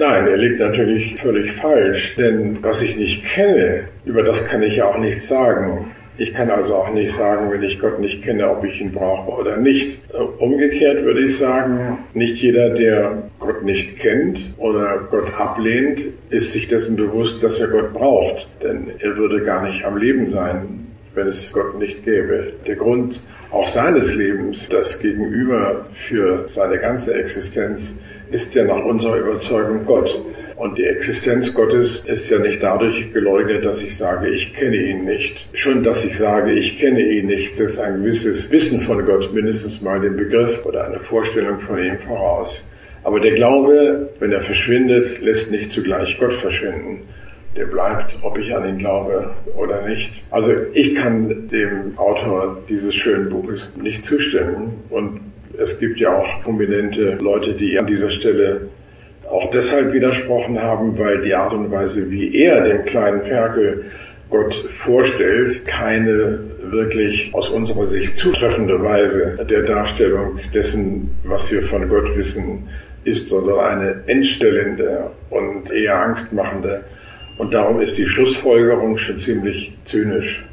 Nein, er liegt natürlich völlig falsch, denn was ich nicht kenne, über das kann ich ja auch nichts sagen. Ich kann also auch nicht sagen, wenn ich Gott nicht kenne, ob ich ihn brauche oder nicht. Umgekehrt würde ich sagen, nicht jeder, der Gott nicht kennt oder Gott ablehnt, ist sich dessen bewusst, dass er Gott braucht. Denn er würde gar nicht am Leben sein, wenn es Gott nicht gäbe. Der Grund auch seines Lebens, das Gegenüber für seine ganze Existenz, ist ja nach unserer Überzeugung Gott. Und die Existenz Gottes ist ja nicht dadurch geleugnet, dass ich sage, ich kenne ihn nicht. Schon, dass ich sage, ich kenne ihn nicht, setzt ein gewisses Wissen von Gott, mindestens mal den Begriff oder eine Vorstellung von ihm voraus. Aber der Glaube, wenn er verschwindet, lässt nicht zugleich Gott verschwinden. Der bleibt, ob ich an ihn glaube oder nicht. Also ich kann dem Autor dieses schönen Buches nicht zustimmen. Und es gibt ja auch prominente Leute, die an dieser Stelle auch deshalb widersprochen haben, weil die Art und Weise, wie er den kleinen Ferkel Gott vorstellt, keine wirklich aus unserer Sicht zutreffende Weise der Darstellung dessen, was wir von Gott wissen, ist, sondern eine entstellende und eher angstmachende. Und darum ist die Schlussfolgerung schon ziemlich zynisch.